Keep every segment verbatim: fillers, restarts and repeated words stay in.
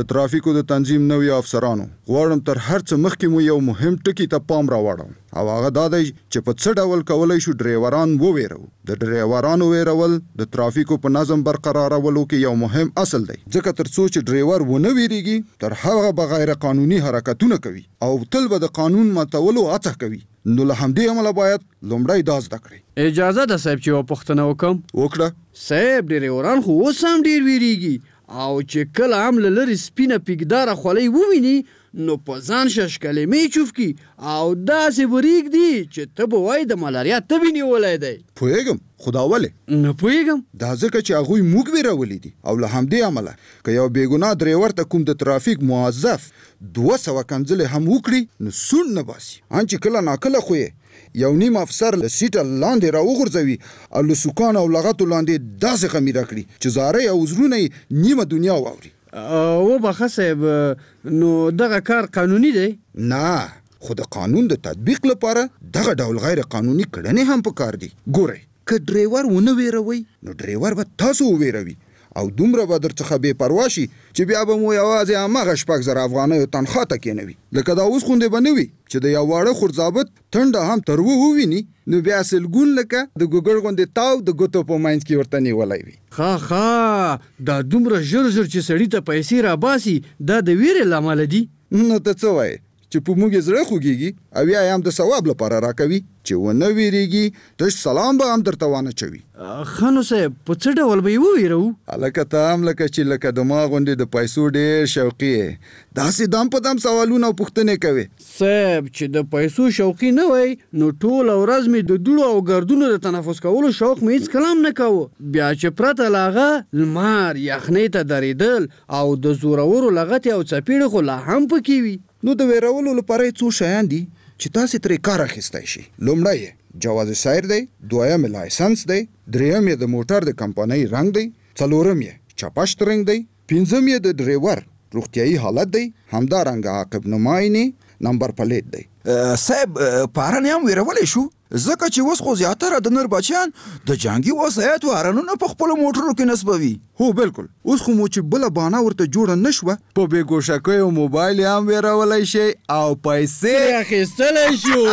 د ترافیکو د تنظیم نوي افسرانو غواړم تر هر څه مخکې مو یو مهم ټکي ته پام راوړم او هغه دا دی چې په څه ډول کولی شو ډریوران وویرو. د ډریورانو ویرول د ترافیکو په نظم برقرارولو کې یو مهم اصل دی، ځکه تر څو چې ډریور ونه ویریږي تر هغه به غیر قانوني حرکتونه کوي او تل به د قانون ماتولو هڅه کوي. نو له همدې امله باید لومړی دا زده کړئ. اجازه ده صاحب چې یوه پوښتنه وکړم؟ وکړه. صاحب ډریوران خو اوس هم ډېر ویریږي او چې کله هم له لرې سپینه پیکداره خولۍ وویني نو په ځان شش کلمې چوف کی او داسې وریږدي چې ته به وایې د ملاریا تبې نیولی دی. پوهېږم، خو دا ولې؟ نه پوهېږم. دا ځکه چې هغوی موږ ویرولي دي او له همدې امله که یو بېګناه ډریور ته کوم د ترافیک موظف دوه سوه کنځلې هم وکړي نو سوڼ نه باسي، ان چې کله ناکله خو یې یو نیم افسر له سیټه لاندې راوغورځوي او له سوکان او لغتو لاندې داسې خمیره کړي چې زارۍ او وزرونه یې نیمه دنیا واوري. وبخښه صاحب، نو دغه کار قانوني دی؟ نه، خو د قانون د تطبیق لپاره دغه ډول غیر قانوني کړنې هم پکار دي. ګورئ، که ډریور ونه ویروئ نو ډریور به تاسو وویروي او دومره به در څخه بې پروا شي چې بیا به مو یوازې هماغه شپږ زره افغانیو تنخوا ته کېنوي. لکه دا اوس غوندې به نه وي چې د یو واړه خورضابط ټنډه هم تروه وویني نو بیا سلګون لکه د ګوګړ غوندې تاو د ګوتو په منځ کې ورته نیولی وي. ښه ښه، دا دومره ژر ژر چې سړي ته پیسې راباسي دا د ویرې له امله دي؟ نو ته څه وایې چې په موږ یې زړه خوږېږي او یا یې هم د ثواب لپاره راکوي چې ونه ویرېږي تش سلام به هم درته وانچوي. ښه نو صاحب، په څه ډول به یې وویرو؟ هلکه ته هم لکه چې لکه د ما غوندې د پیسو ډېر شوقي یې، داسې دم په دم سوالونه او پوښتنې کوې. صاحب چې د پیسو شوقي نه وای نو ټوله ورځ مې د دوړو او ګردونو د تنفس کولو شوق مې هېڅ کله هم نه کوه. بیا چې پرته له هغه لمر یخنۍ ته درېدل او د زورورو لغتې او څپېړې خو لا هم پکې وي. نو د ویرولو لپاره یې څو شیان دي چې تاسې ترې کار اخیستی شي. لومړی یې جواز سیر دی، دویم یې لایسنس دی، دریم یې د موټر د کمپنۍ رنګ دی، څلورم یې چپشت رنګ دی، پنځم یې د ډریور روغتیایي حالت دی، همدارنګه عاقب نماینې نمبر پلیټ دی. صاحب پارن هم ویرولی شو ځکه چې اوس خو زیاتره د نر بچیان د جنګي وسایطو هارنونه په خپلو موټرو کې نصبوي. هو بالکل، اوس خو مو چې بله بانه ورته جوړه نه شوه په بې ګوشکیو موبایل هم ویرولی شئ او پیسې اخیستلی شو.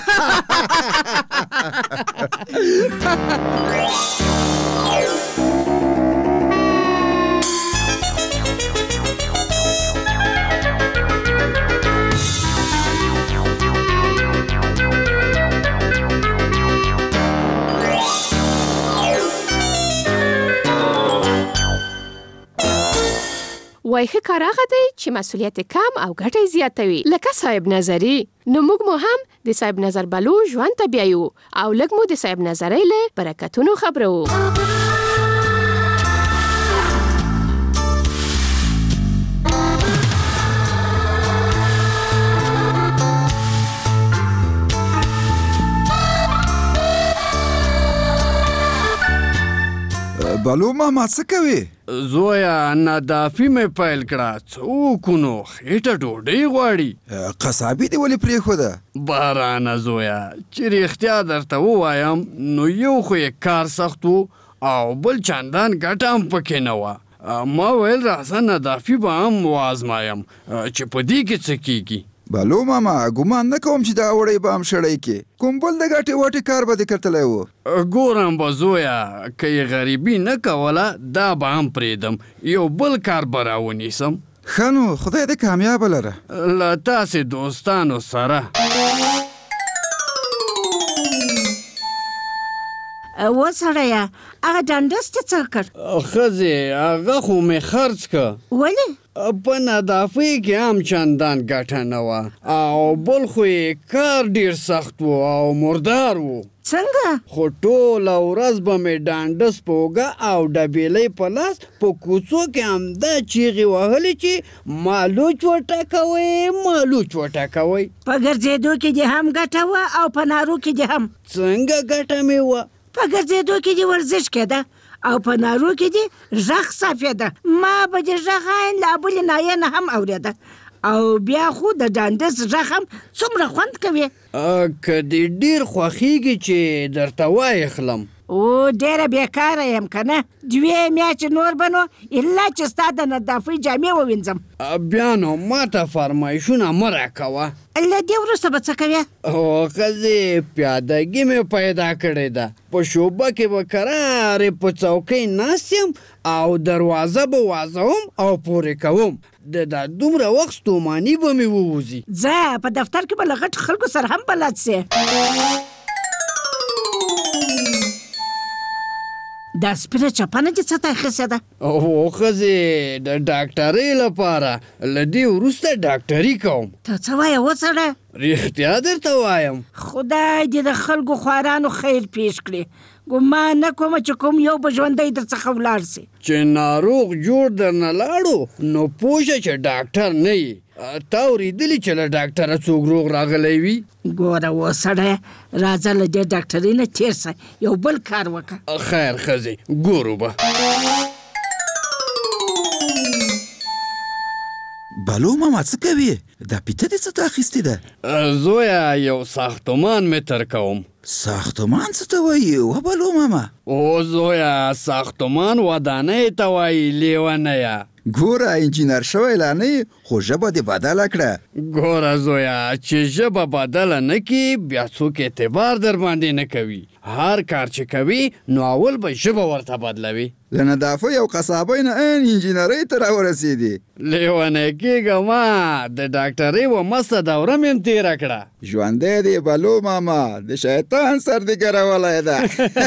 وای ښه کار هغه دی چې مسؤلیت کم او ګټه زیاتوي، لکه صاحب نظري. نو موږ مو هم د صاحب نظر بلو ژوند ته بیایو او لږ مو د صاحب نظرۍ له برکتونو خبرو. بلو ماما څه کوې؟ زویا نادافي مې پیل کړه، څه وکړو نو خېټه ډوډۍ غواړي. قصابي دې ولې پرېښوده؟ بارانه زویا، چې رښتیا درته ووایم نو یو خو یې کار سخت و او بل چندان ګټه هم پکې نه وه. ما ویل راځه نادافي به هم وازمایم چې په دې کې څه کېږي. بلو ماما ګمان نه کوم چې دا وړی به هم شړی کې کوم بل د ګټې وټې کار به دې کتلی و. ګورم به زویا، که یې غریبي نه کوله دا به هم پرېږدم، یو بل کار به راونیسم. ښه نو خدای دې کامیابه لره. له تاسې دوستانو سره. و سړیه، هغه ډنډس ته څه کړ؟ ښځې هغه خو مې خرڅ که. ولې؟ په نادافۍ کې هم چندان ګټه نه وه او بل خو یې کار ډېر سخت و او مردار و. څنګه؟ خو ټوله ورځ به مې ډانډس په اوږه او ډبیلۍ په لاس په کوڅو کې همدا چیغې وهلې چې مالوچ وټکوئ مالوچ وټکوئ. په ګرځېدو کې دې هم ګټه وه او په نارو کې دې هم؟ څنګه ګټه مې وه؟ په ګرځېدو کې دې ورزش کېده او په نارو کې دې غږ صافېده. ما به دې غږ عین له بلې نایې نه هم اورېده او بیا خو د ډانډس غږ هم څومره خوند کوي. که دې ډېر خوښېږي چې درته وایخلم. او ډېره بیکاره یم که نه دوې میاشتې نور به نو الا چې ستا د ندافۍ جامې ووینځم. بیا نو ماته فرمایشونه مه راکوه. له دې وروسته به څه کوې؟ او ښځې پیادګي مې پیدا کړې ده. په شوبه کې به کرارې په څوکۍ ناست یم او دروازه به وازوم او پورې کوم. د دا دومره وخت ستوماني به مې ووځي. ځه په دفتر کې به له غټ خلکو سره هم بلد سې. دا سپینه چپنه چې څه ته اخیستې ده؟ او ښځې د ډاکټرۍ لپاره له دې وروسته ډاکټري کوم. ته څه وایې وسړه؟ رښتیا درته وایم. خدای دې د خلکو خوارانو خیر پیش کړي. ګمان نه کومه چې کوم یو به ژوندی در څخه ولاړ سي. چې ناروغ جوړ درنه لاړو نو پوه شه چې ډاکټر نه یې. تا اورېدلي چې له ډاکټره څوک روغ راغلی وي؟ ګوره وسړی راځه له دې ډاکټرۍ نه تېر سه یو بل کار وکړه. خیر ښځې ګورو به. بلو ماما څه کوي؟ دا پیته دې څه ته اخیستې ده؟ زویه یو ساختمان متر کوم. ساختمان څه ته وایي و بلو ماما؟ او زویه ساختمان ودانۍ ته وایي لیونیه. ګوره انجینر شوی لا نه خو ژبه دې بدله کړه. ګوره زویه چې ژبه بدله نه کړي بیا څوک اعتبار در باندې نه کوي. هر کار چې کوي نو اول به ژبه ورته بدلوي. له ندافۍ او قصابۍ نه ان انجینرۍ ته راورسېدې. لیونی کېږه ما د ډاکټرۍ و مسته دوره مې هم تېره کړه. ژوندی دی بلو ماما د شیطان سر دې ګرولی ده.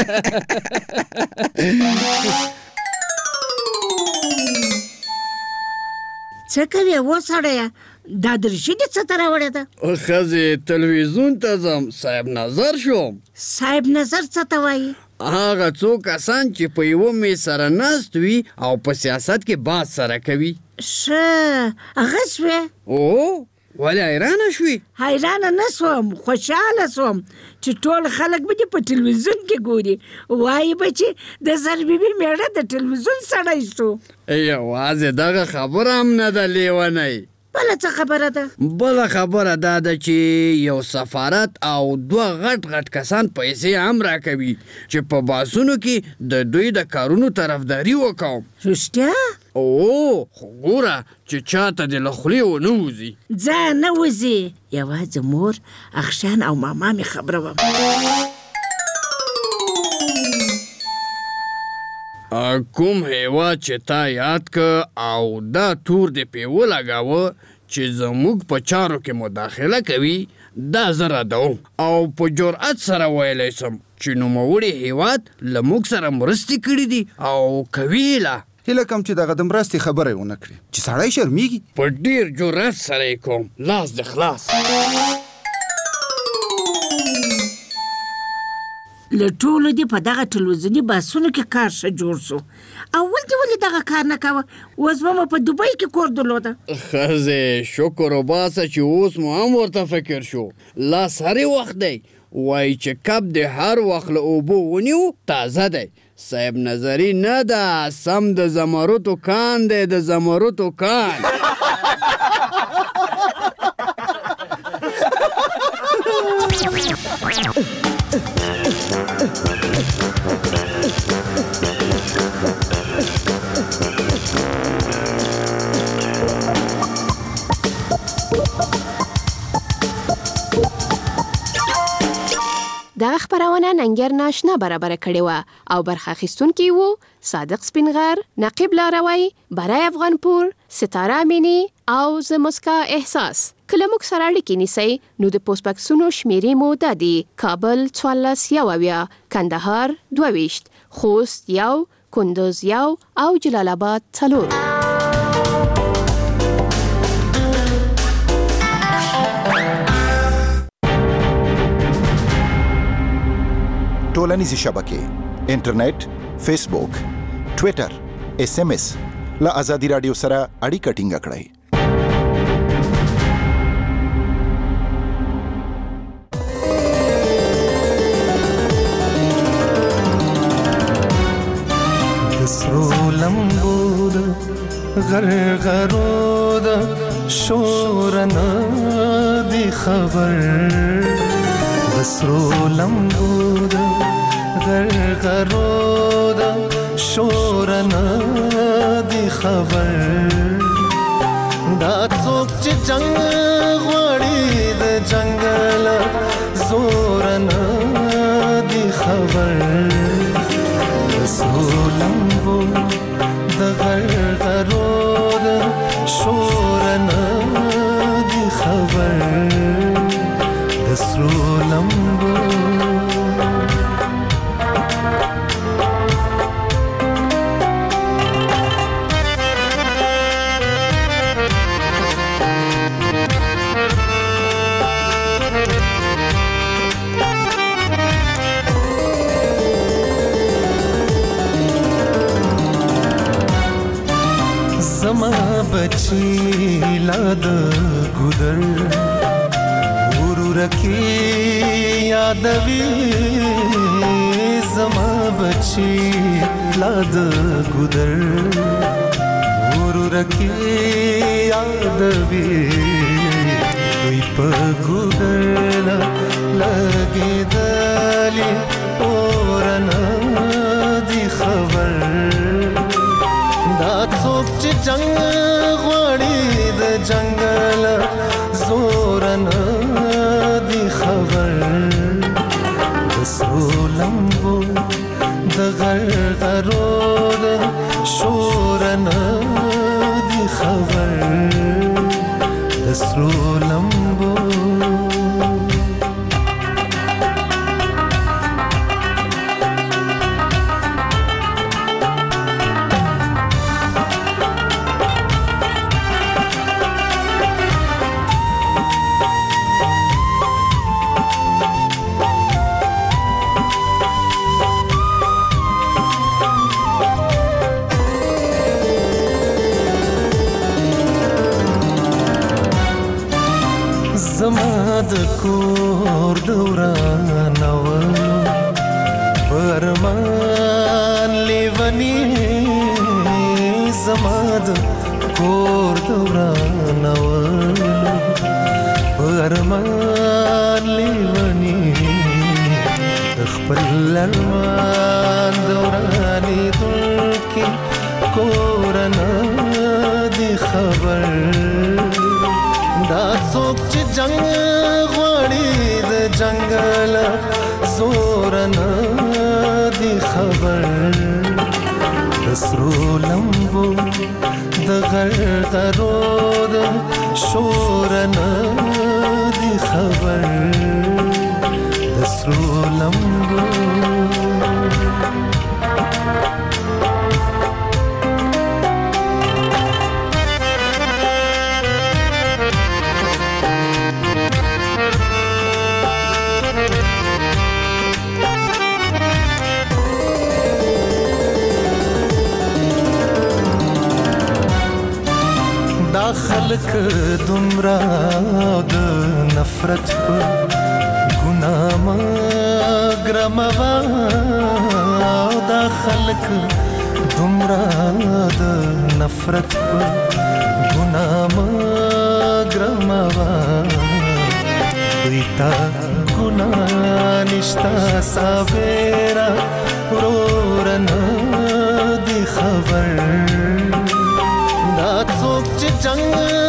څه کوې وسړیه؟ دا دریشي دې څه ته راوړې ده؟ ښځې تلویزیون ته ځم صاحب نظر شوم. صاحب نظر څه ته وایي؟ هغه څو کسان چې په یوه میز سره ناست وي او په سیاست کې بحث سره کوي. ښه هغه شوې؟ او ولې حیرانه شوې؟ حیرانه نه سوم خوشحاله سوم چې ټول خلک به دې په تلویزیون کې ګوري. وایي به چې د زربیبي میړه د تلویزیون سړی شو. یوازې دغه خبره هم نه ده لیونی. بله څه خبره ده؟ بله خبره دا ده چې یو سفارت او دوه غټ غټ کسان پیسې هم راکوي چې په باسونو کې د دوی د کارونو طرفداري وکړم. رښتیا؟ او خو ګوره چې چاته دې له خولې ونه وځي. ځه نه وځي. یوازې مور اخشان او ماما مې خبره وم. کوم هیواد چې تا یاد که او دا تور دې پې ولګاوه چې زموږ په چارو کې مداخله کوي دا زه ردوم او په جرأت سره ویلی سم چې نوموړي هیواد له موږ سره مرستې کړي دي او کوي یې لا. هیله کوم چې دغه د مرستې خبره یې ونه کړي چې سړی شرمیږي. په ډېر جرأت سره یې کوم. لاس دې خلاص. له ټولو دې په دغه تلویزیوني بحثونو کې کار ښه جوړ سو. اول دې ولې دغه کار نه کوه؟ اوس به مو په دوبۍ کې کور درلوده. ښځې شکر وباسه چې اوس مو هم ورته فکر شو. لاس هرې وخت دی. وایي چې کب دې هر وخت له اوبو ونیو تازه دی. صاحب نظري نه ده سم د زمرودو کان دی د زمرودو کان. دغه خبرونه ننګر ناشنا برابر کړې وه او برخه اخیستونکي وو صادق سپینغر، نقیب لاروی، برای افغانپور، ستاره امینی او زه مسکا احساس. کله موږ سره اړیکې نیسئ نو د پوسټ بکسونو شمیرې مو دا دي: کابل څوارلس یو اویا، کندهار دوه ویشت، خوست یو، کندوز یو او جلال آباد څلور. ټولنیزې شبکې انټرنیټ، فیسبوک، ټویټر، اس ام اس له ازادي راډیو سره اړیکه ټینګه کړئ. سرو لمبو د غرغرو د شور نه دی خبر. سرو لمبو د غرغرو د شور نه دی خبر دا څوک چې جنگ غواړي د جنگل زور نه دی خبر سولمبو د غرغرو د شور نه دی خبر د سولمبو زما بچی لاد ګودر ورورکی یادوي زما بچی لاد ګودر ورورکی یادوي وي په ګودر لګي دلی اورنا دی خبر دا څوک چې جنگ غواړي د جنگل زور نه دی خبر د سولمبو د غرغرو د شور نه دی خبر د سولمبو زما د کور دوران اولو برمان لیونی زما د کور دوران اولو برمان لیونی خپل ارمان دورانی دلکی کورنا دی خبر دا څوک چې جنگ غواړي د جنگل زور نه دی خبر د سرو لمبو د غرغرو د شور نه دی خبر د سرو لمبو خلق دمرا د نفرت په ګناه مګرموا دا خلق دمرا د نفرت په ګناه مګرموا ویتا ګناه نشتا سابرا ورورنا دی خبر دا څوک چې جنگ